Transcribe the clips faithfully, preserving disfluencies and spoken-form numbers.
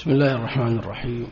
بسم الله الرحمن الرحيم.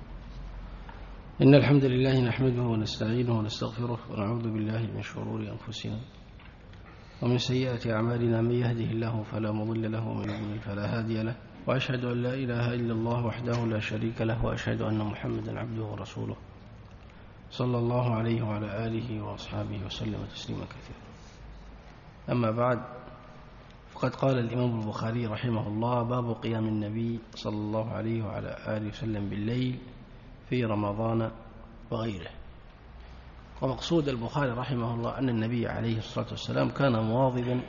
إن الحمد لله نحمده ونستعينه ونستغفره ونعوذ بالله من شرور أنفسنا ومن سيئات أعمالنا. من يهده الله فلا مضل له ومن يضلل فلا هادي له، وأشهد أن لا إله إلا الله وحده لا شريك له، وأشهد أن محمدا عبده ورسوله صلى الله عليه وعلى آله وأصحابه وسلم تسليما كثيرا. أما بعد، فقد قال الإمام البخاري رحمه الله: باب قيام النبي صلى الله عليه وعلى آله وسلم بالليل في رمضان وغيره. ومقصود البخاري رحمه الله أن النبي عليه الصلاة والسلام كان مواظبا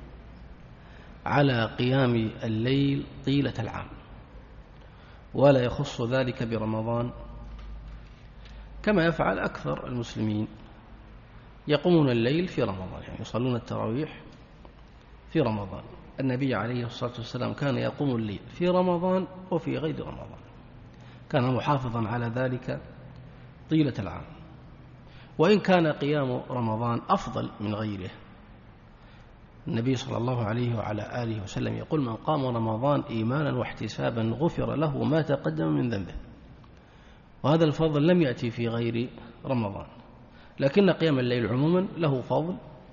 على قيام الليل طيلة العام، ولا يخص ذلك برمضان كما يفعل أكثر المسلمين، يقومون الليل في رمضان، يعني يصلون التراويح في رمضان. النبي عليه الصلاة والسلام كان يقوم الليل في رمضان وفي غير رمضان، كان محافظا على ذلك طيلة العام، وإن كان قيام رمضان أفضل من غيره. النبي صلى الله عليه وعلى آله وسلم يقول: من قام رمضان إيمانا واحتسابا غفر له ما تقدم من ذنبه. وهذا الفضل لم يأتي في غير رمضان، لكن قيام الليل عموما له فضل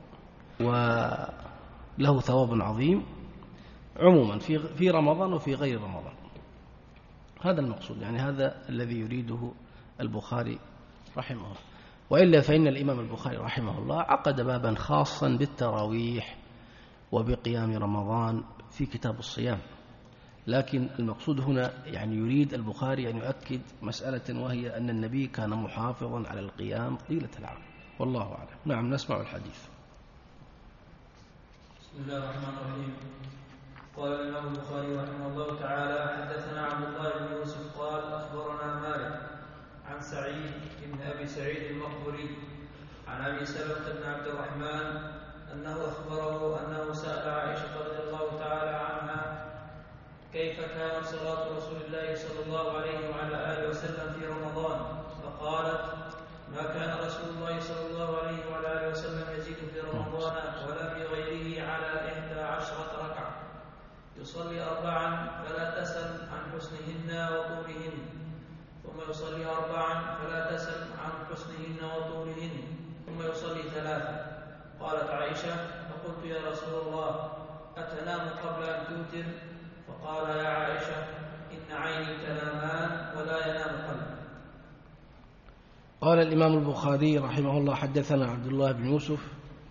وله ثواب عظيم عموما في في رمضان وفي غير رمضان. هذا المقصود، يعني هذا الذي يريده البخاري رحمه الله. وإلا فإن الإمام البخاري رحمه الله عقد بابا خاصا بالتراويح وبقيام رمضان في كتاب الصيام، لكن المقصود هنا يعني يريد البخاري أن يؤكد مسألة، وهي أن النبي كان محافظا على القيام طيلة العام، والله أعلم. نعم، نسمع الحديث. بسم الله الرحمن الرحيم. قال الإمام البخاري رحمه الله تعالى: حدثنا عبد الله بن يوسف قال: أخبرنا مالك عن سعيد بن أبي سعيد المقبري عن أبي سلمة بن عبد الرحمن أنه أخبره أنه سأل عائشة رضي الله تعالى عنها كيف كانت صلاة رسول الله صلى الله عليه وعلى آله وسلم في رمضان، فقالت: ما كان رسول الله صلى الله عليه وعلى آله وسلم يزيد في رمضان ولا في غيره على إحدى عشرة ركعة، يصلي أربعا فلا تسل عن حسنهن وطولهن، ثم يصلي أربعا فلا تسل عن حسنهن وطولهن، ثم يصلي ثلاثا. قالت عائشة: فقلت: يا رسول الله، أتنام قبل أن توتر؟ فقال: يا عائشة، إن عيني تنامان ولا ينام قلبي. قال الإمام البخاري رحمه الله: حدثنا عبد الله بن يوسف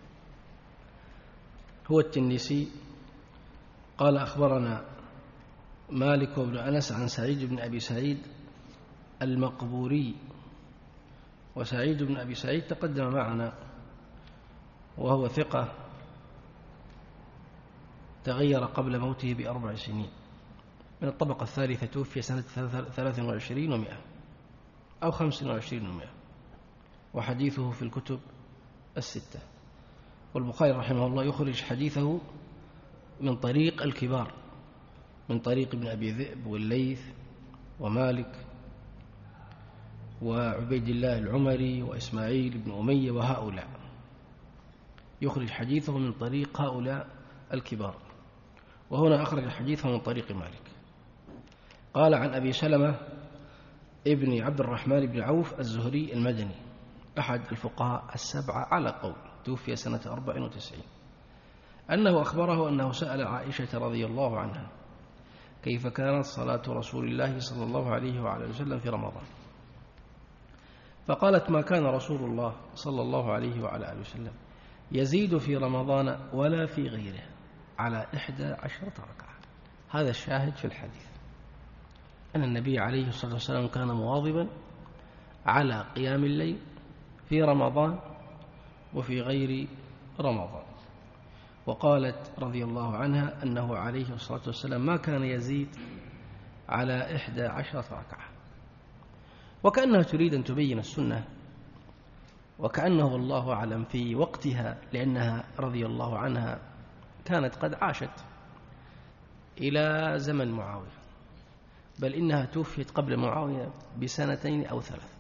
هو التنيسي قال: أخبرنا مالك بن أنس عن سعيد بن أبي سعيد المقبوري. وسعيد بن أبي سعيد تقدم معنا، وهو ثقة تغير قبل موته بأربع سنين، من الطبقة الثالثة، توفي سنة ثلاث وعشرين ومئة أو خمس وعشرين ومئة، وحديثه في الكتب الستة. والبخاري رحمه الله يخرج حديثه من طريق الكبار، من طريق ابن أبي ذئب والليث ومالك وعبيد الله العمري وإسماعيل بن أمية، وهؤلاء يخرج حديثه من طريق هؤلاء الكبار. وهنا أخرج حديثه من طريق مالك. قال: عن أبي سلمة ابن عبد الرحمن بن عوف الزهري المدني، أحد الفقهاء السبعة على قول، توفي سنة أربع وتسعين، أنه أخبره أنه سأل عائشة رضي الله عنها كيف كانت صلاة رسول الله صلى الله عليه وعلى وسلم في رمضان، فقالت: ما كان رسول الله صلى الله عليه وعلى آله وسلم يزيد في رمضان ولا في غيره على إحدى عشرة ركعة. هذا الشاهد في الحديث، أن النبي عليه الصلاة والسلام كان مواظبا على قيام الليل في رمضان وفي غير رمضان. وقالت رضي الله عنها أنه عليه الصلاة والسلام ما كان يزيد على إحدى عشرة ركعة، وكأنها تريد أن تبين السنة، وكأنه والله أعلم في وقتها، لأنها رضي الله عنها كانت قد عاشت إلى زمن معاوية، بل إنها توفيت قبل معاوية بسنتين أو ثلاث،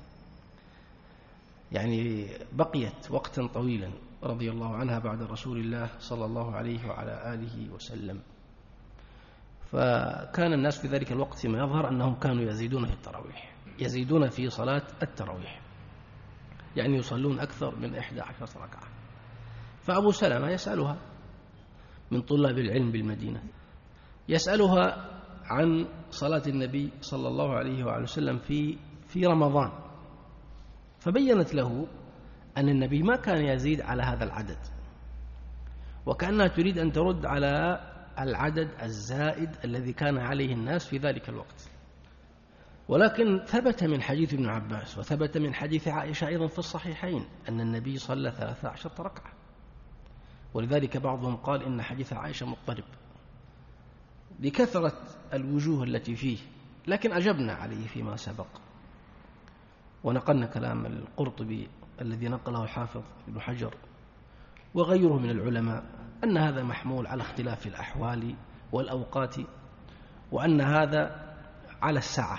يعني بقيت وقتا طويلا رضي الله عنها بعد رسول الله صلى الله عليه وعلى آله وسلم. فكان الناس في ذلك الوقت فيما يظهر أنهم كانوا يزيدون في التراويح، يزيدون في صلاة التراويح، يعني يصلون أكثر من إحدى عشرة ركعة. فأبو سلمة يسألها من طلاب العلم بالمدينة، يسألها عن صلاة النبي صلى الله عليه وعلى وسلم في في رمضان، فبينت له أن النبي ما كان يزيد على هذا العدد، وكأنها تريد أن ترد على العدد الزائد الذي كان عليه الناس في ذلك الوقت. ولكن ثبت من حديث ابن عباس وثبت من حديث عائشة أيضا في الصحيحين أن النبي صلى ثلاث عشرة ركعة، ولذلك بعضهم قال إن حديث عائشة مضطرب لكثرة الوجوه التي فيه، لكن أجبنا عليه فيما سبق، ونقلنا كلام القرطبي الذي نقله حافظ ابن حجر وغيره من العلماء أن هذا محمول على اختلاف الأحوال والأوقات، وأن هذا على الساعة،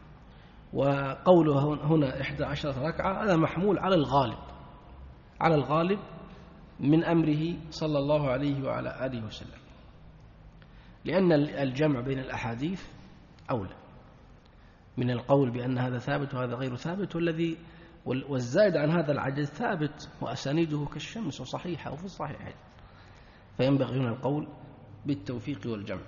وقوله هنا إحدى عشرة ركعة هذا محمول على الغالب، على الغالب من أمره صلى الله عليه وعلى آله وسلم، لأن الجمع بين الأحاديث أولى من القول بأن هذا ثابت وهذا غير ثابت، والذي والزائد عن هذا العدد ثابت وأسانيده كالشمس وصحيحة وفي الصحيحين، فينبغي هنا القول بالتوفيق والجمع.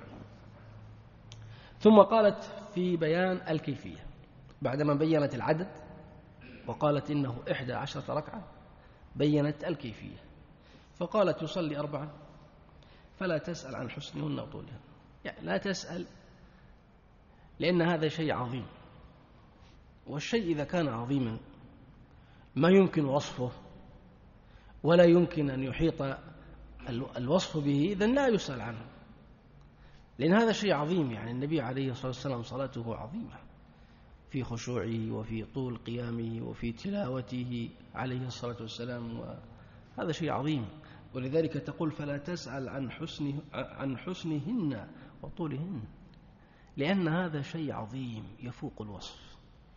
ثم قالت في بيان الكيفية بعدما بيّنت العدد وقالت إنه إحدى عشرة ركعة، بيّنت الكيفية فقالت يصلي أربعا فلا تسأل عن حسنهن وطولهن، يعني لا تسأل، لأن هذا شيء عظيم، والشيء إذا كان عظيما ما يمكن وصفه ولا يمكن أن يحيط الوصف به، إذن لا يسأل عنه، لأن هذا شيء عظيم. يعني النبي عليه الصلاة والسلام صلاته عظيمة في خشوعه وفي طول قيامه وفي تلاوته عليه الصلاة والسلام، وهذا شيء عظيم، ولذلك تقول فلا تسأل عن حسنه عن حسنهن وطولهن، لأن هذا شيء عظيم يفوق الوصف.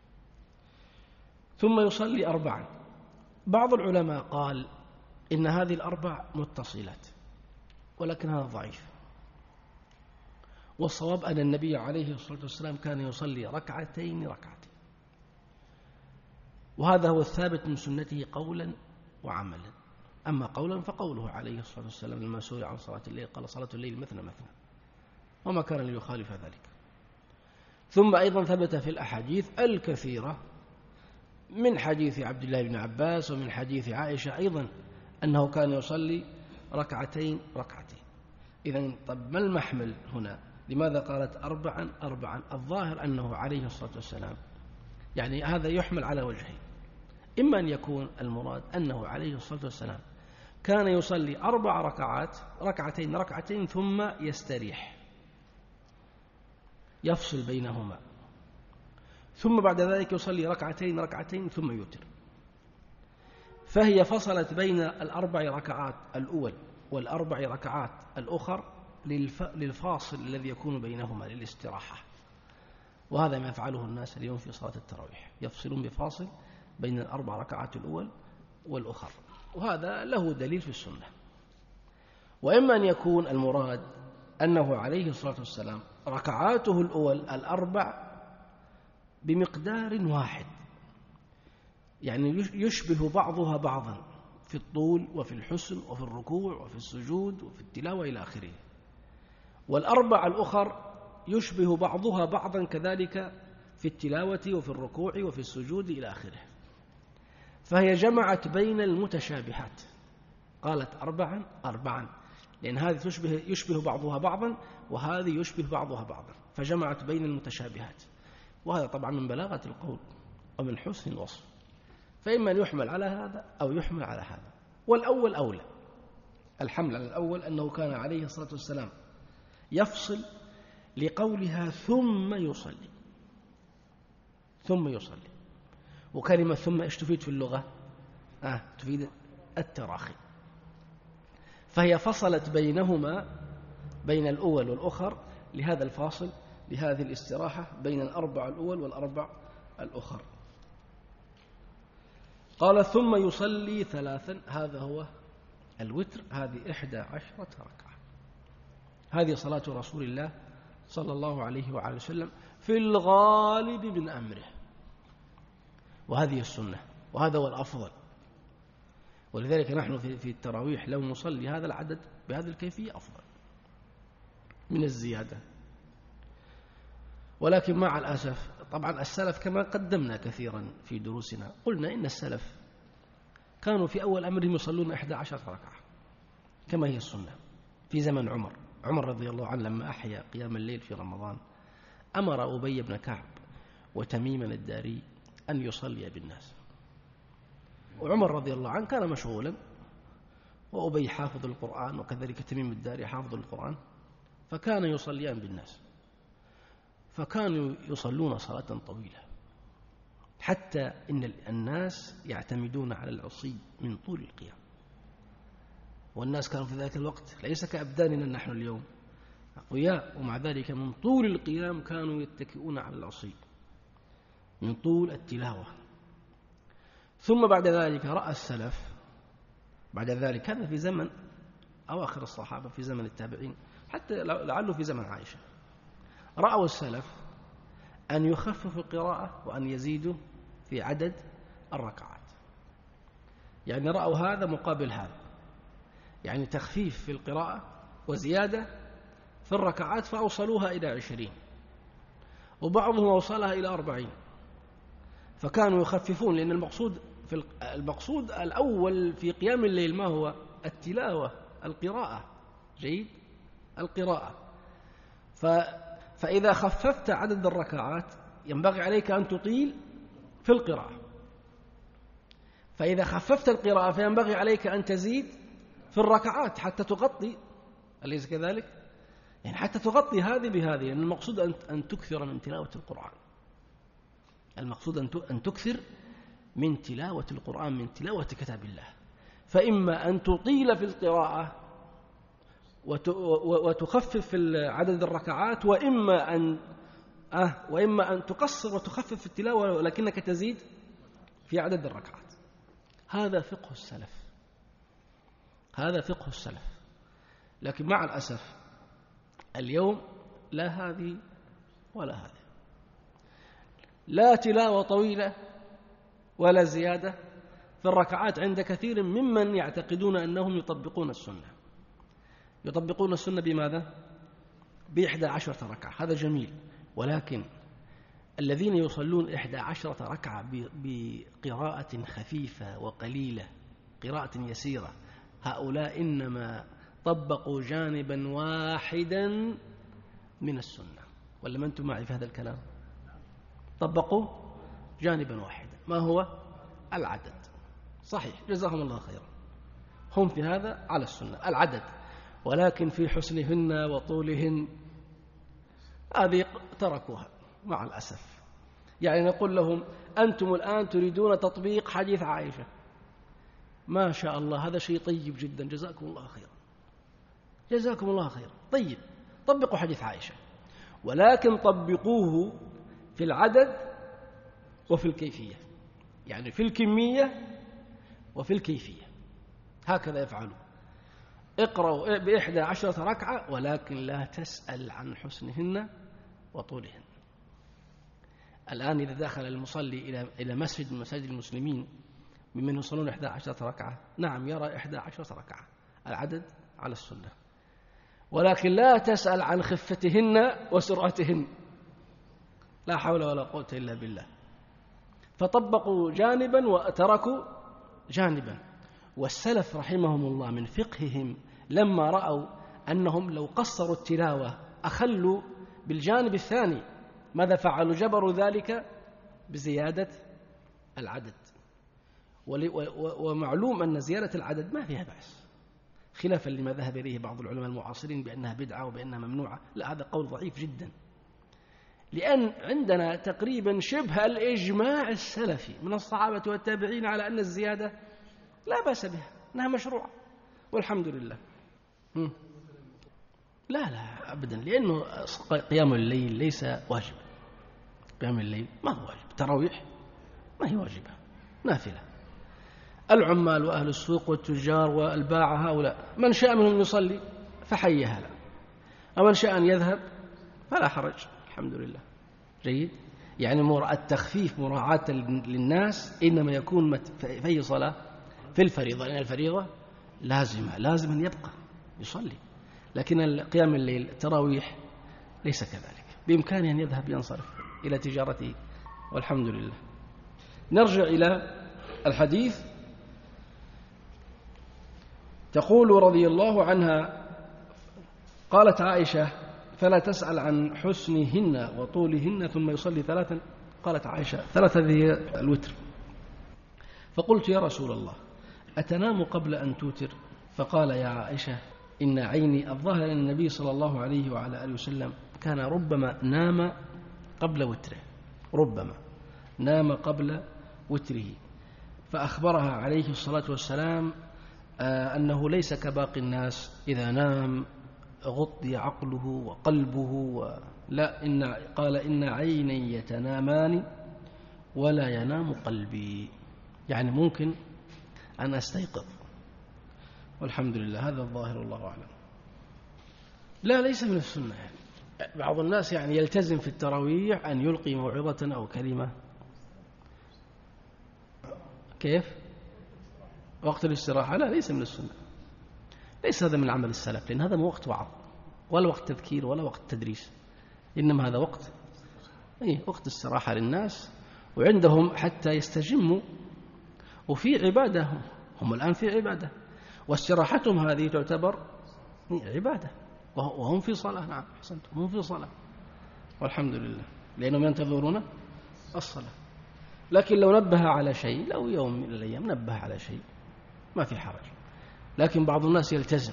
ثم يصلي أربعا. بعض العلماء قال إن هذه الأربع متصلات، ولكن هذا ضعيف، والصواب أن النبي عليه الصلاة والسلام كان يصلي ركعتين ركعتين، وهذا هو الثابت من سنته قولا وعملا. أما قولا فقوله عليه الصلاة والسلام لما سئل عن صلاة الليل قال صلاة الليل مثنى مثنى، وما كان ليخالف ذلك. ثم أيضا ثبت في الأحاديث الكثيرة من حديث عبد الله بن عباس ومن حديث عائشة أيضا أنه كان يصلي ركعتين ركعتين. إذن طب ما المحمل هنا؟ لماذا قالت أربعا أربعا؟ الظاهر أنه عليه الصلاة والسلام يعني هذا يحمل على وجهين، إما أن يكون المراد أنه عليه الصلاة والسلام كان يصلي أربع ركعات ركعتين ركعتين ثم يستريح يفصل بينهما، ثم بعد ذلك يصلي ركعتين ركعتين ثم يوتر، فهي فصلت بين الأربع ركعات الأول والأربع ركعات الأخر للفاصل الذي يكون بينهما للاستراحة. وهذا ما يفعله الناس اليوم في صلاة التراويح، يفصلون بفاصل بين الأربع ركعات الأول والأخر، وهذا له دليل في السنة. وإما أن يكون المراد أنه عليه الصلاة والسلام ركعاته الأول الأربع بمقدار واحد، يعني يشبه بعضها بعضا في الطول وفي الحسن وفي الركوع وفي السجود وفي التلاوة إلى آخره، والأربع الأخر يشبه بعضها بعضا كذلك في التلاوة وفي الركوع وفي السجود إلى آخره، فهي جمعت بين المتشابهات، قالت أربعا أربعا، لأن هذه تشبه يشبه بعضها بعضا وهذه يشبه بعضها بعضا، فجمعت بين المتشابهات، وهذا طبعا من بلاغة القول ومن حسن الوصف، فإما أن يحمل على هذا أو يحمل على هذا، والأول أولى. الحمل على الأول أنه كان عليه الصلاة والسلام يفصل لقولها ثم يصلي ثم يصلي، وكلمة ثم إيش تفيد في اللغة؟ آه تفيد التراخي، فهي فصلت بينهما بين الأول والأخر لهذا الفاصل، لهذه الاستراحة بين الأربع الأول والأربع الأخر. قال ثم يصلي ثلاثا، هذا هو الوتر، هذه إحدى عشرة ركعة، هذه صلاة رسول الله صلى الله عليه وعلى وسلم في الغالب من أمره، وهذه السنة وهذا هو الأفضل. ولذلك نحن في التراويح لو نصلي هذا العدد بهذه الكيفية أفضل من الزيادة. ولكن مع الأسف طبعا السلف كما قدمنا كثيرا في دروسنا قلنا إن السلف كانوا في أول أمرهم يصلون إحدى عشرة ركعة كما هي السنة. في زمن عمر عمر رضي الله عنه لما أحيا قيام الليل في رمضان أمر أبي بن كعب وتميما الداري أن يصلي بالناس، وعمر رضي الله عنه كان مشغولا وأبي حافظ القرآن وكذلك تميم الداري حافظ القرآن، فكان يصليان بالناس، فكانوا يصلون صلاة طويلة حتى إن الناس يعتمدون على العصي من طول القيام. والناس كانوا في ذلك الوقت ليس كأبداننا نحن اليوم أقوياء، ومع ذلك من طول القيام كانوا يتكئون على العصي من طول التلاوة. ثم بعد ذلك رأى السلف بعد ذلك هذا في زمن أواخر الصحابة في زمن التابعين حتى لعله في زمن عائشة، رأوا السلف أن يخففوا القراءة وأن يزيدوا في عدد الركعات، يعني رأوا هذا مقابل هذا، يعني تخفيف في القراءة وزيادة في الركعات، فأوصلوها إلى عشرين وبعضهم أوصلها إلى أربعين، فكانوا يخففون. لأن المقصود في المقصود الأول في قيام الليل ما هو؟ التلاوة، القراءة، جيد، القراءة. ف فإذا خففت عدد الركعات ينبغي عليك أن تطيل في القراءة، فإذا خففت القراءة فينبغي عليك أن تزيد في الركعات حتى تغطي، أليس كذلك؟ يعني حتى تغطي هذه بهذه. يعني المقصود أن تكثر من تلاوة القرآن، المقصود أن تكثر من تلاوة القرآن، من تلاوة كتاب الله. فإما أن تطيل في القراءة وتخفف في عدد الركعات، وإما أن أه وإما أن تقصر وتخفف في التلاوة ولكنك تزيد في عدد الركعات. هذا فقه السلف، هذا فقه السلف. لكن مع الأسف اليوم لا هذه ولا هذه، لا تلاوة طويلة ولا زيادة في الركعات عند كثير ممن يعتقدون أنهم يطبقون السنة. يطبقون السنة بماذا؟ بإحدى عشرة ركعة، هذا جميل، ولكن الذين يصلون إحدى عشرة ركعة بقراءة خفيفة وقليلة، قراءة يسيرة، هؤلاء إنما طبقوا جانبا واحدا من السنة. ولا ما أنتم معي في هذا الكلام؟ طبقوا جانبا واحدا، ما هو؟ العدد. صحيح، جزاهم الله خيرا، هم في هذا على السنة، العدد، ولكن في حسنهن وطولهن هذه تركوها مع الأسف. يعني نقول لهم أنتم الآن تريدون تطبيق حديث عائشة، ما شاء الله هذا شيء طيب جدا، جزاكم الله خيرا، جزاكم الله خيرا، طيب طبقوا حديث عائشة، ولكن طبقوه في العدد وفي الكيفية، يعني في الكمية وفي الكيفية، هكذا يفعلون. اقرأوا بإحدى عشرة ركعة ولكن لا تسأل عن حسنهن وطولهن. الآن إذا دخل المصلي إلى إلى مسجد من مساجد المسلمين ممن يصلون إحدى عشرة ركعة، نعم يرى إحدى عشرة ركعة، العدد على السنة، ولكن لا تسأل عن خفتهن وسرعتهن، لا حول ولا قوة إلا بالله. فطبقوا جانبا وتركوا جانبا. والسلف رحمهم الله من فقههم لما رأوا أنهم لو قصروا التلاوة أخلوا بالجانب الثاني، ماذا فعلوا؟ جبروا ذلك بزيادة العدد. ومعلوم أن زيادة العدد ما فيها بأس، خلافا لما ذهب إليه بعض العلماء المعاصرين بأنها بدعة وبأنها ممنوعة. لا، هذا قول ضعيف جدا، لأن عندنا تقريبا شبه الإجماع السلفي من الصحابة والتابعين على أن الزيادة لا بأس بها، أنها مشروعة والحمد لله. م. لا لا أبدا، لأنه قيام الليل ليس واجب، قيام الليل ما هو واجب، تراويح ما هي واجبة، نافلة. العمال وأهل السوق والتجار والباعة هؤلاء من شاء منهم يصلي فحيها له، ومن شاء أن يذهب فلا حرج، الحمد لله. جيد. يعني التخفيف مراعاة للناس إنما يكون في أي صلاة؟ في الفريضة، لأن الفريضة لازمة، لازم أن يبقى يصلي. لكن قيام الليل التراويح ليس كذلك، بإمكانه أن يذهب ينصرف إلى تجارته، والحمد لله. نرجع إلى الحديث. تقول رضي الله عنها قالت عائشة: فلا تسأل عن حسنهن وطولهن ثم يصلي ثلاثا. قالت عائشة: ثلاثة ذي الوتر. فقلت: يا رسول الله، أتنام قبل أن توتر؟ فقال: يا عائشة، إن عيني الظاهر أن النبي صلى الله عليه وعلى آله وسلم كان ربما نام قبل وتره، ربما نام قبل وتره. فأخبرها عليه الصلاة والسلام أنه ليس كباقي الناس إذا نام غطي عقله وقلبه و... لا إن قال: إن عيني يتنامان ولا ينام قلبي، يعني ممكن أن أستيقظ، والحمد لله. هذا الظاهر، الله أعلم. لا، ليس من السنة. يعني بعض الناس يعني يلتزم في التراويح أن يلقي موعظة أو كلمة. كيف؟ وقت الاستراحة؟ لا، ليس من السنة، ليس هذا من عمل السلف، لأن هذا مو وقت وعظ ولا وقت تذكير ولا وقت تدريس، إنما هذا وقت إيه وقت استراحة للناس، وعندهم حتى يستجموا، وفي عبادة، هم الآن في عبادة، واستراحتهم هذه تعتبر عبادة، وهم في صلاة. نعم، أحسنتم، هم في صلاة، والحمد لله، لأنهم ينتظرون الصلاة. لكن لو نبه على شيء، لو يوم من الأيام نبه على شيء ما في حرج. لكن بعض الناس يلتزم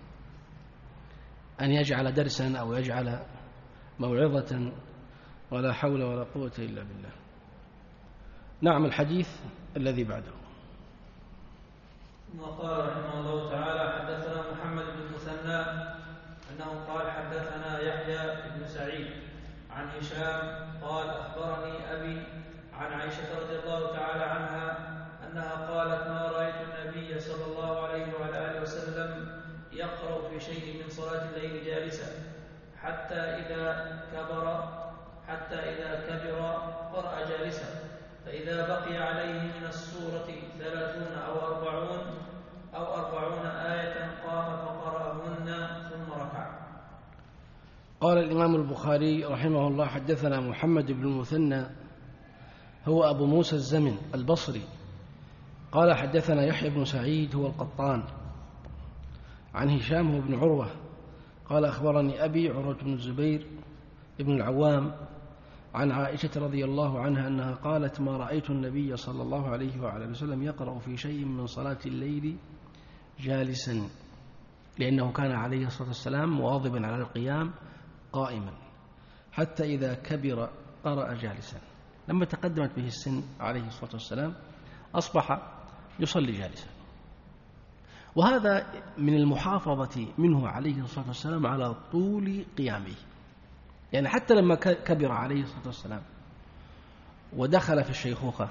أن يجعل درسا أو يجعل موعظة، ولا حول ولا قوة إلا بالله. نعم، الحديث الذي بعده. وقال رحمه الله تعالى: حدثنا محمد بن المثنى أنه قال: حدثنا يحيى بن سعيد عن هشام قال: أخبرني أبي عن عائشة رضي الله تعالى عنها أنها قالت: ما رأيت النبي صلى الله عليه وعلى آله وسلم يقرأ في شيء من صلاة الليل جالسا حتى إذا كبر حتى إذا كبر قرأ جالسا، فإذا بقي عليه من السورة ثلاثون أو أربعون أو أربعون آية قام فقرأهن ثم ركع. قال الإمام البخاري رحمه الله: حدثنا محمد بن المثنى هو أبو موسى الزمن البصري قال: حدثنا يحيى بن سعيد هو القطان عن هشام هو بن عروة قال: أخبرني أبي عروة بن الزبير ابن العوام عن عائشة رضي الله عنها أنها قالت: ما رأيت النبي صلى الله عليه وعلى وسلم يقرأ في شيء من صلاة الليل جالسا، لأنه كان عليه الصلاة والسلام مواظبا على القيام قائما حتى إذا كبر قرأ جالسا. لما تقدمت به السن عليه الصلاة والسلام أصبح يصلي جالسا، وهذا من المحافظة منه عليه الصلاة والسلام على طول قيامه. يعني حتى لما كبر عليه الصلاة والسلام ودخل في الشيخوخة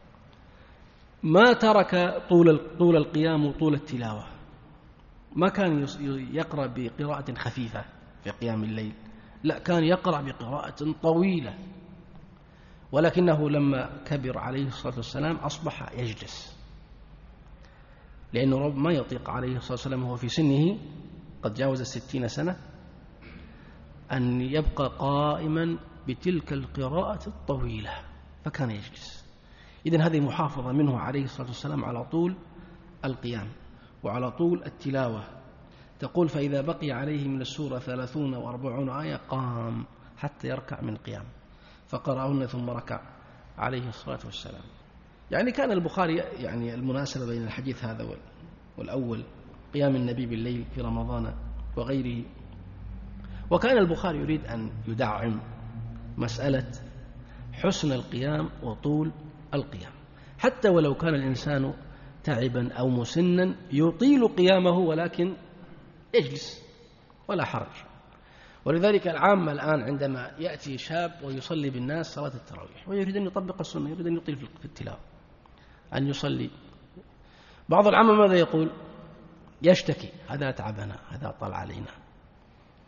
ما ترك طول طول القيام وطول التلاوة، ما كان يقرأ بقراءة خفيفة في قيام الليل، لا، كان يقرأ بقراءة طويلة، ولكنه لما كبر عليه الصلاة والسلام أصبح يجلس، لأنه رب ما يطيق عليه الصلاة والسلام وهو في سنه قد جاوز الستين سنة أن يبقى قائما بتلك القراءة الطويلة، فكان يجلس. إذن هذه محافظة منه عليه الصلاة والسلام على طول القيام وعلى طول التلاوة. تقول: فإذا بقي عليه من السورة ثلاثون وأربعون آية قام حتى يركع من قيام فقرأهن ثم ركع عليه الصلاة والسلام. يعني كان البخاري، يعني المناسبة بين الحديث هذا والأول قيام النبي بالليل في رمضان وغيره، وكان البخاري يريد أن يدعم مسألة حسن القيام وطول القيام، حتى ولو كان الإنسان تعبا أو مسنا يطيل قيامه ولكن يجلس ولا حرج. ولذلك العامة الآن عندما يأتي شاب ويصلي بالناس صلاة التراويح ويريد أن يطبق السنة، يريد أن يطيل في التلاوة، أن يصلي، بعض العامة ماذا يقول؟ يشتكي: هذا تعبنا، هذا طال علينا.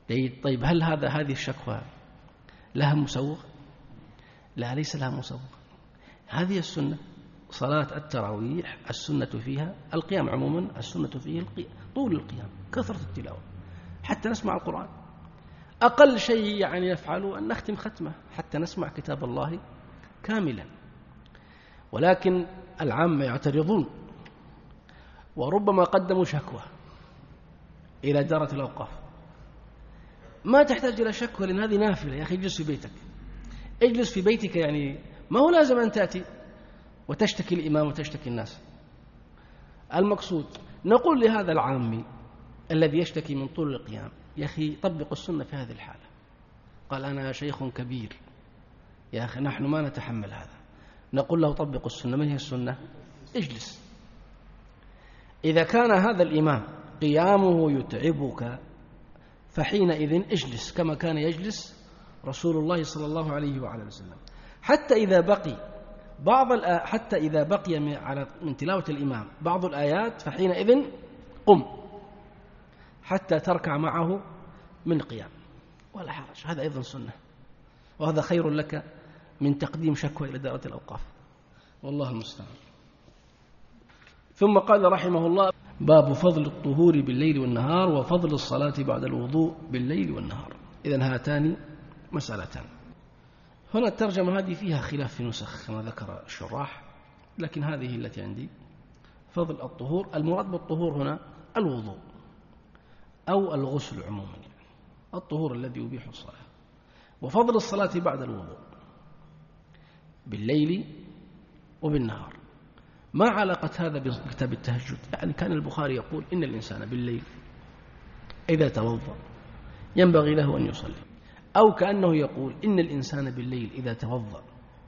طيب هل هذا هذه الشكوى لها مسوغ؟ لا، ليس لها مسوغ. هذه السنة صلاة التراويح السنة فيها القيام عموما، السنة فيه القيام، طول القيام، كثرة التلاوة حتى نسمع القرآن. أقل شيء يعني يفعله أن نختم ختمة حتى نسمع كتاب الله كاملا. ولكن العامة يعترضون وربما قدموا شكوى إلى إدارة الأوقاف. ما تحتاج إلى شكوى، لأن هذه نافلة. يا أخي اجلس في بيتك، اجلس في بيتك، يعني ما هو لازم أن تأتي وتشتكي الإمام وتشتكي الناس. المقصود نقول لهذا العامي الذي يشتكي من طول القيام: يا أخي طبق السنة في هذه الحالة. قال: أنا شيخ كبير يا أخي، نحن ما نتحمل هذا. نقول له: طبق السنة. ما هي السنة؟ اجلس. إذا كان هذا الإمام قيامه يتعبك فحينئذ اجلس كما كان يجلس رسول الله صلى الله عليه وعلى وسلم. حتى إذا بقي بعض حتى إذا بقي على من تلاوة الإمام بعض الآيات فحينئذ قم حتى تركع معه من قيام، ولا حرج. هذا أيضا سنة، وهذا خير لك من تقديم شكوى إلى إدارة الأوقاف، والله المستعان. ثم قال رحمه الله: باب فضل الطهور بالليل والنهار وفضل الصلاة بعد الوضوء بالليل والنهار. إذن هاتان مسألتان. هنا الترجمة هذه فيها خلاف في نسخ كما ذكر الشراح، لكن هذه التي عندي. فضل الطهور، المراد بالطهور هنا الوضوء أو الغسل عموما، يعني الطهور الذي يبيح الصلاة. وفضل الصلاة بعد الوضوء بالليل وبالنهار. ما علاقة هذا بكتاب التهجد؟ يعني كان البخاري يقول إن الإنسان بالليل إذا توضأ ينبغي له أن يصلي، أو كأنه يقول إن الإنسان بالليل إذا توضأ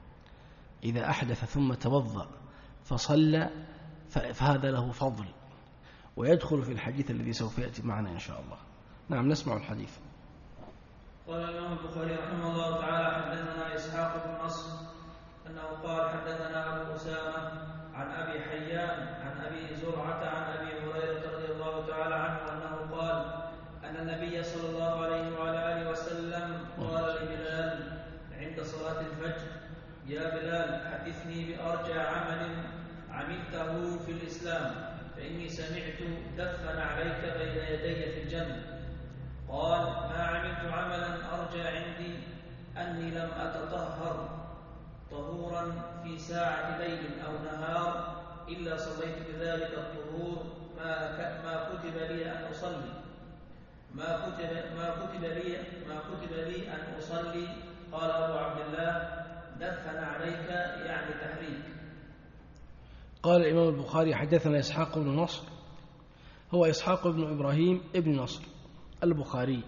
إذا أحدث ثم توضأ فصلى فهذا له فضل، ويدخل في الحديث الذي سوف يأتي معنا إن شاء الله. نعم، نسمع الحديث. قال الإمام البخاري رحمه الله تعالى: حدثنا إسحاق بن نصر أنه قال: حدثنا أبو أسامة عن أبي حيان عن أبي زرعة عن أبي هريرة رضي الله تعالى عنه أنه قال أن النبي صلى الله عليه وعلى آله وسلم قال لبلال عند صلاة الفجر: يا بلال، حدثني بأرجى عمل عملته في الإسلام، فإني سمعت دفا عليك بين يدي في الجنة. قال: ما عملت عملا أرجى عندي أني لم أتطهر طهورا في ساعة ليل أو نهار إلا صليت بذلك الطهور ما ما كتب لي أن أصلي ما كتب ما كتب لي ما كتب لي أن أصلي. قال أبو عبد الله: دفن عليك يعني تحريك. قال الإمام البخاري: حدثنا إسحاق بن نصر، هو إسحاق بن إبراهيم ابن نصر البخاري،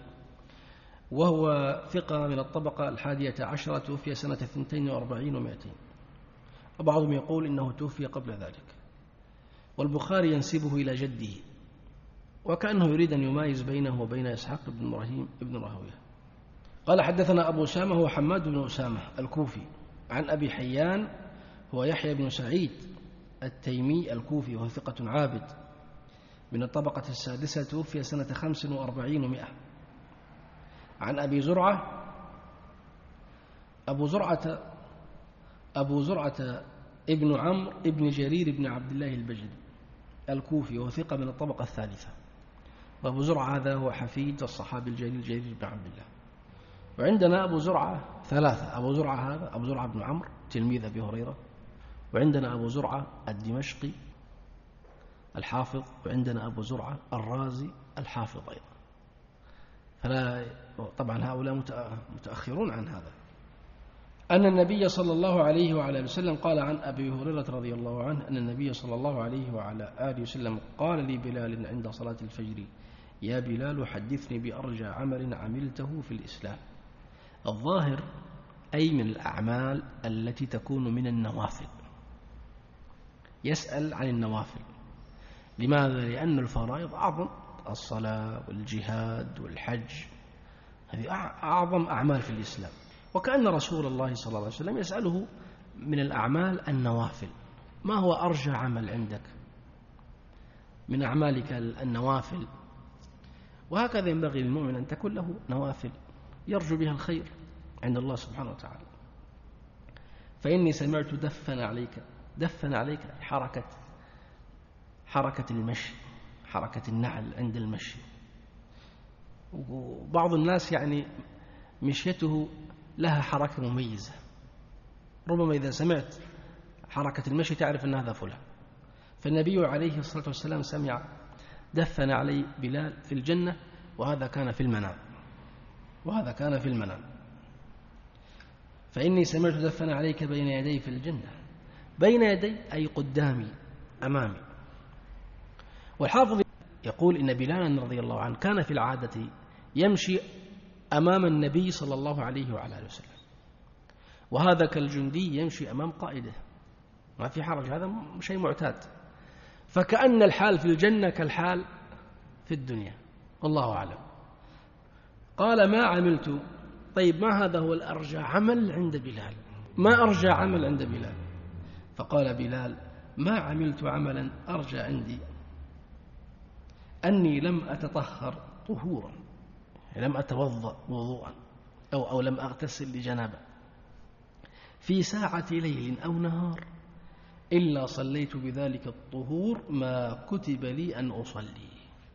وهو ثقة من الطبقة الحادية عشرة، توفي سنة اثنتين وأربعين ومائتين، وبعضهم يقول إنه توفي قبل ذلك. والبخاري ينسبه إلى جده، وكأنه يريد أن يمايز بينه وبين إسحاق بن إبراهيم ابن راهويه. قال: حدثنا أبو أسامة، هو حماد بن أسامة الكوفي، عن أبي حيان هو يحيى بن سعيد التيمي الكوفي، وهو ثقة عابد من الطبقة السادسة، توفي سنة خمس وأربعين ومائة. عن أبي زرعة، أبو زرعة أبو زرعة ابن عمرو ابن جرير ابن عبد الله البجلي الكوفي، وهو ثقة من الطبقة الثالثة. وأبو زرعة هذا هو حفيد الصحابي الجليل جرير بن عبد الله. وعندنا أبو زرعة ثلاثة: أبو زرعة هذا أبو زرعة بن عمرو تلميذ أبي هريرة، وعندنا أبو زرعة الدمشقي الحافظ، وعندنا أبو زرعة الرازي الحافظ أيضا. فلا طبعا هؤلاء متأخرون عن هذا. أن النبي صلى الله عليه وعلى وسلم قال عن أبي هريرة رضي الله عنه أن النبي صلى الله عليه وعلى آله وسلم قال لبلال عند صلاة الفجر: يا بلال، حدثني بأرجى عمل عملته في الإسلام. الظاهر أي من الأعمال التي تكون من النوافل. يسأل عن النوافل. لماذا؟ لأن الفرائض أعظم، الصلاة والجهاد والحج، هذه أعظم أعمال في الإسلام. وكأن رسول الله صلى الله عليه وسلم يسأله من الأعمال النوافل: ما هو أرجى عمل عندك من أعمالك النوافل؟ وهكذا ينبغي للمؤمن أن تكون له نوافل يرجو بها الخير عند الله سبحانه وتعالى. فإني سمعت دفن عليك، دفن عليك حركة حركة المشي، حركة النعل عند المشي. وبعض الناس يعني مشيته لها حركة مميزة، ربما إذا سمعت حركة المشي تعرف أن هذا فلان. فالنبي عليه الصلاة والسلام سمع دفن علي بلال في الجنة، وهذا كان في المنام، وهذا كان في المنام. فإني سمعت دفن عليك بين يدي في الجنة، بين يدي أي قدامي أمامي. والحافظ يقول إن بلالا رضي الله عنه كان في العادة يمشي أمام النبي صلى الله عليه وعلى آله وسلم، وهذا كالجندي يمشي أمام قائده، ما في حرج، هذا شيء معتاد. فكأن الحال في الجنة كالحال في الدنيا، والله أعلم. قال ما عملت، طيب ما هذا هو الأرجى عمل عند بلال؟ ما أرجى عمل عند بلال؟ فقال بلال ما عملت عملا أرجى عندي أني لم أتطهر طهورا، لم أتوضأ وضوءا، أو, أو لم أغتسل لجنابة في ساعة ليل أو نهار إلا صليت بذلك الطهور ما كتب لي أن أصلي.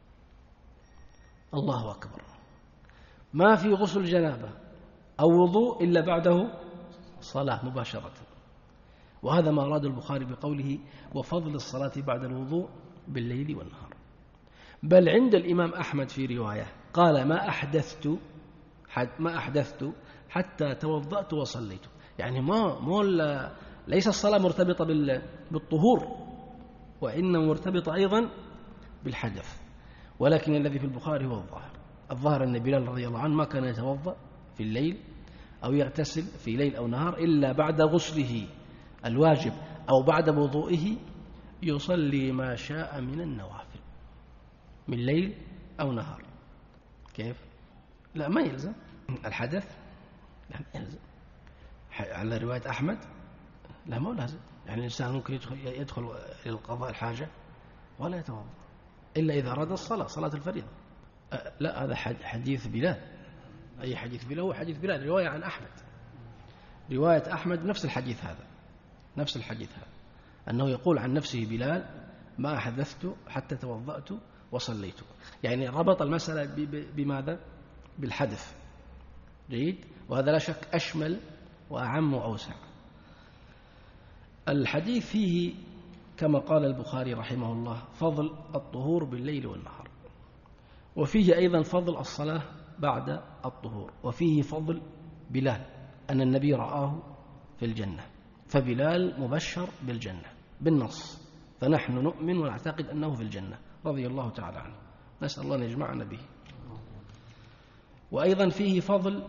الله أكبر. ما في غسل جنابة أو وضوء إلا بعده صلاة مباشرة. وهذا ما أراد البخاري بقوله وفضل الصلاة بعد الوضوء بالليل والنهار. بل عند الإمام أحمد في رواية قال ما أحدثت ما أحدثت حتى توضأت وصليت. يعني ما مو ليس الصلاة مرتبطة بالطهور، وإنما مرتبطة أيضا بالحدث. ولكن الذي في البخاري هو الظاهر. الظاهر أن بلال رضي الله عنه ما كان يتوضأ في الليل أو يغتسل في ليل أو نهار إلا بعد غسله الواجب أو بعد وضوئه يصلي ما شاء من النوافل من ليل أو نهار. كيف؟ لا ما يلزم الحدث، لا ما يلزم. على رواية أحمد لا ما لازم، يعني الإنسان ممكن يدخل, يدخل إلى القضاء الحاجة ولا يتوضأ إلا إذا أراد الصلاة، صلاة الفريضة. أه لا هذا حديث بلال. أي حديث بلال؟ هو حديث بلال رواية عن أحمد، رواية أحمد نفس الحديث هذا، نفس الحديث هذا أنه يقول عن نفسه بلال ما أحدثت حتى توضأت وصليت. يعني ربط المسألة بماذا؟ بالحدث. جيد. وهذا لا شك أشمل وأعم وأوسع. الحديث فيه كما قال البخاري رحمه الله فضل الطهور بالليل والنهار، وفيه أيضا فضل الصلاة بعد الطهور، وفيه فضل بلال أن النبي رآه في الجنة، فبلال مبشر بالجنة بالنص، فنحن نؤمن ونعتقد أنه في الجنة رضي الله تعالى عنه، نسأل الله أن يجمعنا به. وأيضا فيه فضل،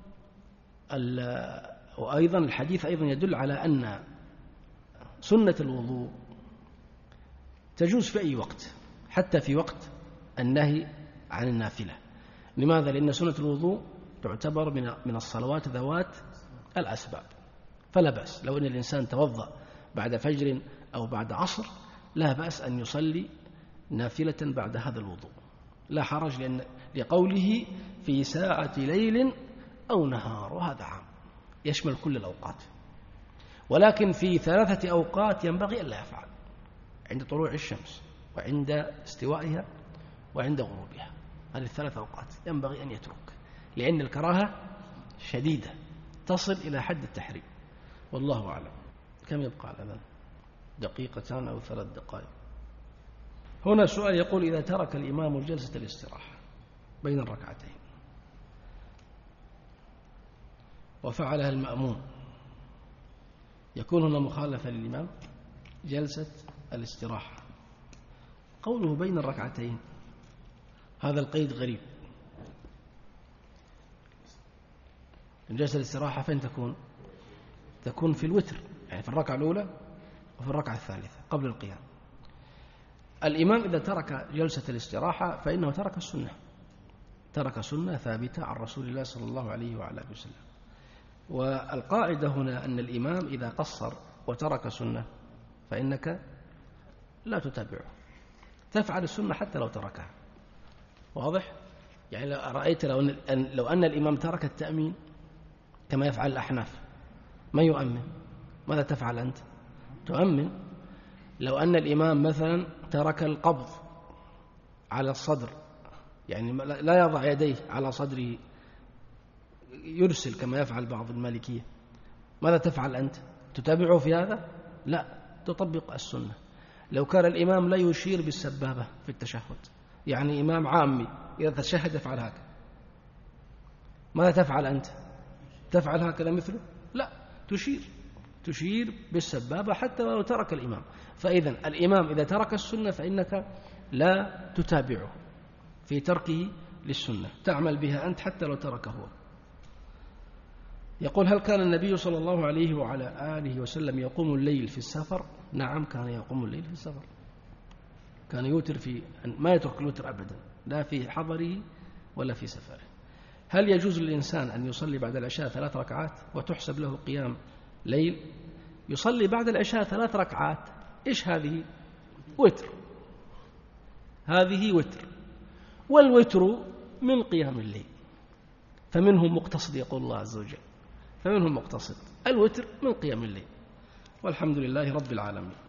وأيضا الحديث أيضا يدل على أن سنة الوضوء تجوز في أي وقت، حتى في وقت النهي عن النافلة. لماذا؟ لأن سنة الوضوء تعتبر من الصلوات ذوات الأسباب، فلا بأس لو أن الإنسان توضأ بعد فجر أو بعد عصر لا بأس أن يصلي نافلة بعد هذا الوضوء، لا حرج، لأن لقوله في ساعة ليل أو نهار، وهذا عام يشمل كل الأوقات. ولكن في ثلاثة أوقات ينبغي ألا يفعل: عند طلوع الشمس، وعند استوائها، وعند غروبها. هذه الثلاث أوقات ينبغي أن يترك، لأن الكراهة شديدة تصل إلى حد التحريم، والله أعلم. كم يبقى على ذلك؟ دقيقتان أو ثلاث دقائق. هنا سؤال يقول إذا ترك الإمام جلسة الاستراحة بين الركعتين وفعلها المأموم، يكون هنا مخالفة للإمام؟ جلسة الاستراحة قوله بين الركعتين هذا القيد غريب. جلسة الاستراحة فين تكون؟ تكون في الوتر، يعني في الركعة الأولى وفي الركعة الثالثة قبل القيام. الإمام إذا ترك جلسة الاستراحة فإنه ترك السنة، ترك سنة ثابتة عن رسول الله صلى الله عليه وعلى آله وسلم. والقاعدة هنا أن الإمام إذا قصر وترك سنة فإنك لا تتابعه، تفعل السنة حتى لو تركها. واضح؟ يعني لو رأيت لو أن, لو أن الإمام ترك التأمين كما يفعل الأحناف، ما يؤمن، ماذا تفعل أنت؟ تؤمن. لو أن الإمام مثلا ترك القبض على الصدر، يعني لا يضع يديه على صدره، يرسل كما يفعل بعض المالكية، ماذا تفعل أنت؟ تتابعه في هذا؟ لا، تطبق السنة. لو كان الإمام لا يشير بالسبابة في التشهد، يعني إمام عامي إذا تشهد يفعل هكذا، ماذا تفعل أنت؟ تفعل هكذا مثله؟ لا، تشير تشير بالسبابة حتى لو ترك الإمام. فإذا الإمام إذا ترك السنة فإنك لا تتابعه في تركه للسنة، تعمل بها أنت حتى لو تركه هو. يقول: هل كان النبي صلى الله عليه وعلى آله وسلم يقوم الليل في السفر؟ نعم، كان يقوم الليل في السفر، كان يوتر في ما يترك الوتر أبدا، لا في حضره ولا في سفره. هل يجوز للإنسان أن يصلي بعد العشاء ثلاث ركعات وتحسب له قيام ليل؟ يصلي بعد العشاء ثلاث ركعات، إيش هذه؟ وتر، هذه وتر، والوتر من قيام الليل، فمنهم مقتصد يقول الله عز وجل، فمنهم مقتصد، الوتر من قيام الليل. والحمد لله رب العالمين.